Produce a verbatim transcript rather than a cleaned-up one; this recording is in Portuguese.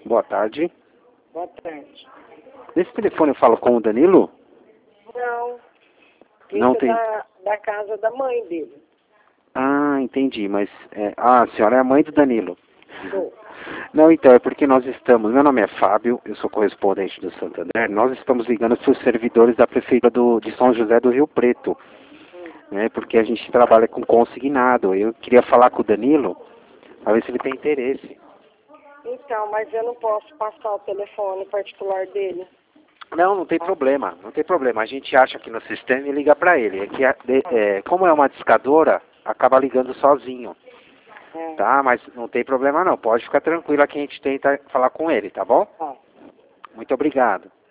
Boa tarde. Boa tarde. Nesse telefone eu falo com o Danilo? Não. Não Isso tem. é da, da casa da mãe dele. Ah, entendi, mas... É... Ah, a senhora é a mãe do Danilo. Sou. Não, então, é porque nós estamos... Meu nome é Fábio, eu sou correspondente do Santander. Nós estamos ligando para os servidores da Prefeitura do, de São José do Rio Preto. Hum. Né, porque a gente trabalha com consignado. Eu queria falar com o Danilo, para ver se ele tem interesse. Então, mas eu não posso passar o telefone particular dele. Não, não tem problema, não tem problema. A gente acha aqui no sistema e liga para ele. É que, a- de- é, como é uma discadora, acaba ligando sozinho. É. Tá? Mas não tem problema não. Pode ficar tranquila que a gente tenta falar com ele, tá bom? Tá. Muito obrigado.